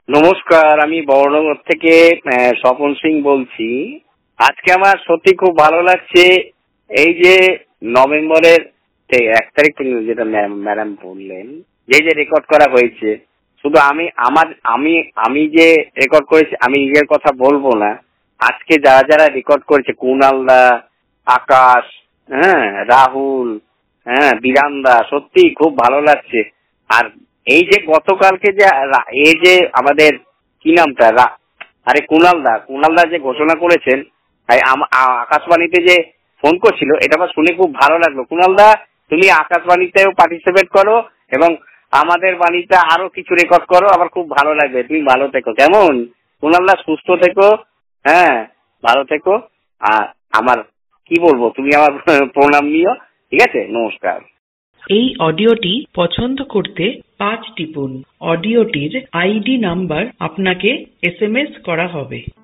নমস্কার, আমি বর্ণনগর থেকে স্বপন সিং বলছি। আজকে আমার সত্যি খুব ভালো লাগছে। এই যে নভেম্বরের 1 তারিখ থেকে যেটা ম্যাডাম বললেন, যে রেকর্ড করা হয়েছে, শুধু আমি যে রেকর্ড করেছি, আমি নিজের কথা বলবো না। আজকে যারা যারা রেকর্ড করেছে, কুণালদা, আকাশ, রাহুল, বিরান্দা, সত্যি খুব ভালো লাগছে। আর এই যে গতকালকে যে এই যে আমাদের কি নামটা আরে কুণালদা যে ঘোষণা করেছেন, আকাশবাণীতে যে ফোন করছিল, এটা আমার শুনে খুব ভালো লাগলো। কুণালদা, তুমি আকাশবাণীতেও পার্টিসিপেট করো এবং আমাদের বাণীতে আরো কিছু রেকর্ড করো, আমার খুব ভালো লাগবে। তুমি ভালো থেকো, কেমন কুণালদা? সুস্থ থেকো, ভালো থেকো। আর আমার কি বলবো, তুমি আমার প্রণাম নিও। ঠিক আছে, নমস্কার। এই অডিওটি পছন্দ করতে 5 টিপুন। অডিওটির আইডি নাম্বার আপনাকে SMS করা হবে।